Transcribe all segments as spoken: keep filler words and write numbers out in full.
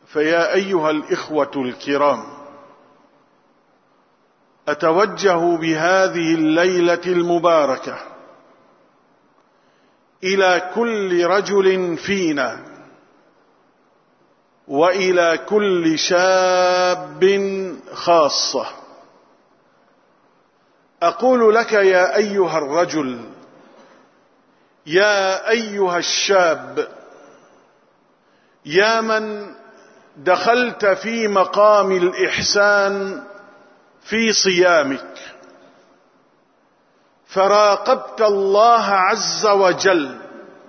فيا أيها الإخوة الكرام، أتوجه بهذه الليلة المباركة إلى كل رجل فينا وإلى كل شاب خاصة. أقول لك يا أيها الرجل، يا أيها الشاب، يا من دخلت في مقام الإحسان في صيامك، فراقبت الله عز وجل،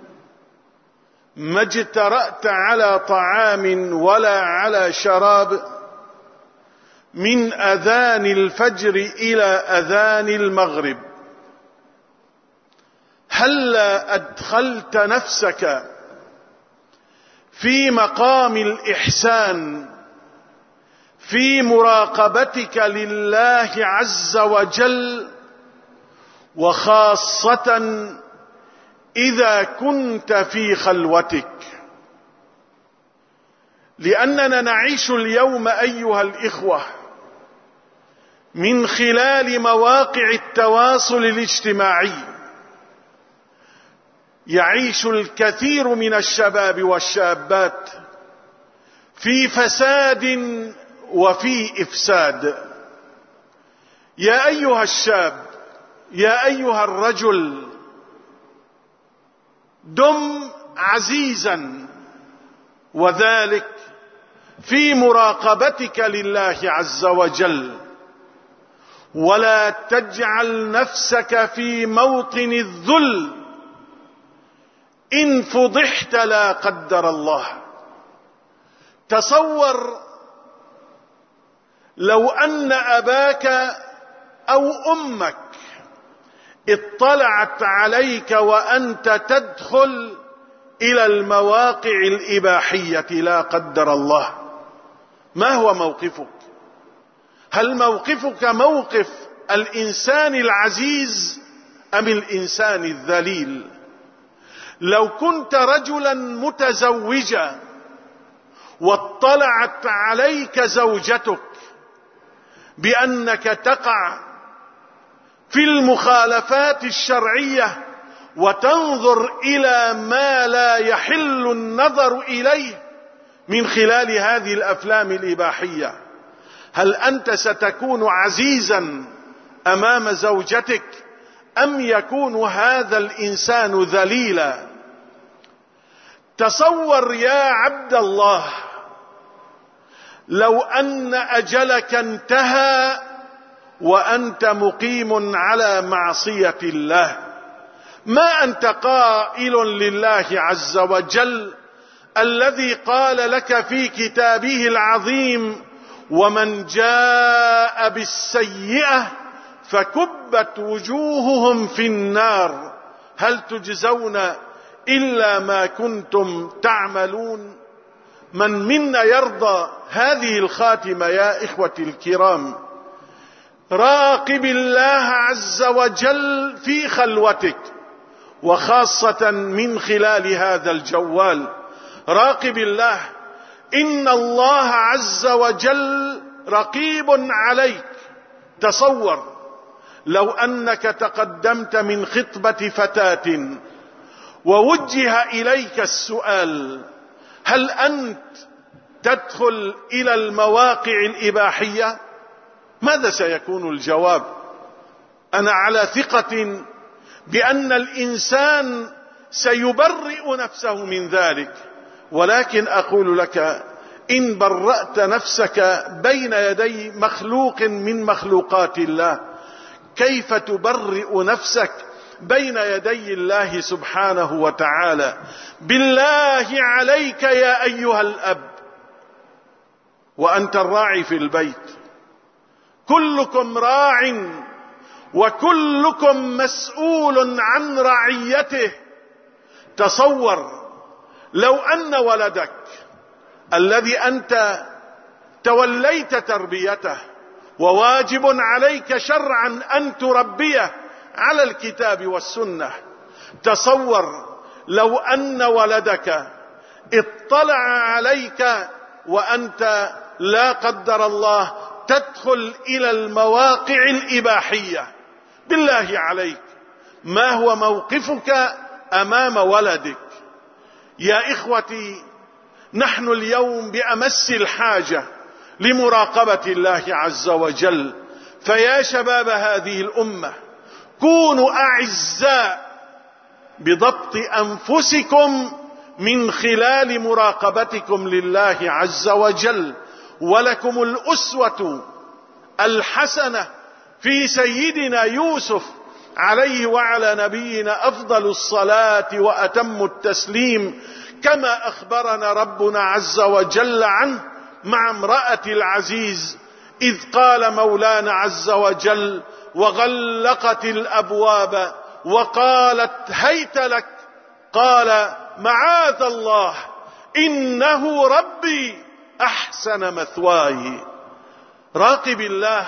ما اجترأت على طعام ولا على شراب من أذان الفجر إلى أذان المغرب. هلا أدخلت نفسك في مقام الإحسان في مراقبتك لله عز وجل، وخاصة إذا كنت في خلوتك، لأننا نعيش اليوم أيها الإخوة من خلال مواقع التواصل الاجتماعي. يعيش الكثير من الشباب والشابات في فساد وفي إفساد. يا أيها الشاب، يا أيها الرجل، دم عزيزا، وذلك في مراقبتك لله عز وجل، ولا تجعل نفسك في موطن الذل إن فضحت لا قدر الله. تصور لو أن أباك أو أمك اطلعت عليك وأنت تدخل إلى المواقع الإباحية لا قدر الله، ما هو موقفك؟ هل موقفك موقف الإنسان العزيز أم الإنسان الذليل؟ لو كنت رجلا متزوجا واطلعت عليك زوجتك بأنك تقع في المخالفات الشرعية وتنظر إلى ما لا يحل النظر إليه من خلال هذه الأفلام الإباحية، هل أنت ستكون عزيزا أمام زوجتك أم يكون هذا الإنسان ذليلا؟ تصور يا عبد الله لو أن أجلك انتهى وأنت مقيم على معصية الله، ما أنت قائل لله عز وجل الذي قال لك في كتابه العظيم: ومن جاء بالسيئة فكبت وجوههم في النار هل تجزون إلا ما كنتم تعملون؟ من منا يرضى هذه الخاتمة يا إخوتي الكرام؟ راقب الله عز وجل في خلوتك، وخاصة من خلال هذا الجوال. راقب الله، إن الله عز وجل رقيب عليك. تصور لو أنك تقدمت من خطبة فتاة ووجه إليك السؤال: هل أنت تدخل إلى المواقع الإباحية؟ ماذا سيكون الجواب؟ أنا على ثقة بأن الإنسان سيبرئ نفسه من ذلك، ولكن أقول لك: إن برأت نفسك بين يدي مخلوق من مخلوقات الله، كيف تبرئ نفسك بين يدي الله سبحانه وتعالى؟ بالله عليك يا أيها الأب وأنت الراعي في البيت، كلكم راع وكلكم مسؤول عن رعيته. تصور لو أن ولدك الذي أنت توليت تربيته وواجب عليك شرعا أن تربيه على الكتاب والسنة، تصور لو أن ولدك اطلع عليك وأنت لا قدر الله تدخل إلى المواقع الإباحية. بالله عليك، ما هو موقفك أمام ولدك؟ يا إخوتي، نحن اليوم بأمس الحاجة لمراقبة الله عز وجل، فيا شباب هذه الأمة كونوا أعزاء بضبط أنفسكم من خلال مراقبتكم لله عز وجل. ولكم الأسوة الحسنة في سيدنا يوسف عليه وعلى نبينا أفضل الصلاة وأتم التسليم، كما أخبرنا ربنا عز وجل عنه مع امرأة العزيز إذ قال مولانا عز وجل: وغلقت الأبواب وقالت هيت لك، قال: معاذ الله إنه ربي أحسن مثواي. راقب الله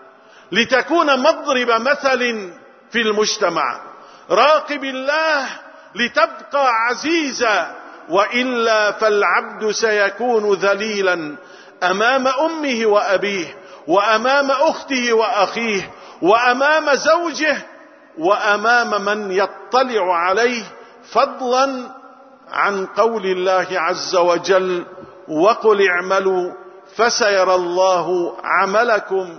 لتكون مضرب مثل في المجتمع، راقب الله لتبقى عزيزا، وإلا فالعبد سيكون ذليلا أمام أمه وأبيه، وأمام أخته وأخيه، وأمام زوجه، وأمام من يطلع عليه، فضلا عن قول الله عز وجل: وقل اعملوا فسيرى الله عملكم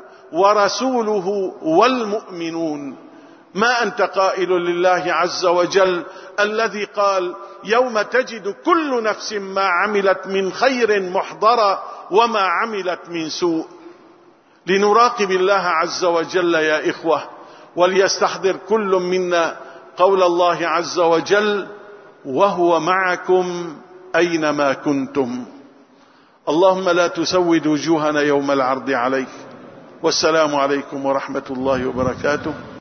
ورسوله والمؤمنون. ما أنت قائل لله عز وجل الذي قال: يوم تجد كل نفس ما عملت من خير محضرا وما عملت من سوء. لنراقب الله عز وجل يا إخوة، وليستحضر كل منا قول الله عز وجل: وهو معكم أينما كنتم. اللهم لا تسود وجوهنا يوم العرض عليك. والسلام عليكم ورحمة الله وبركاته.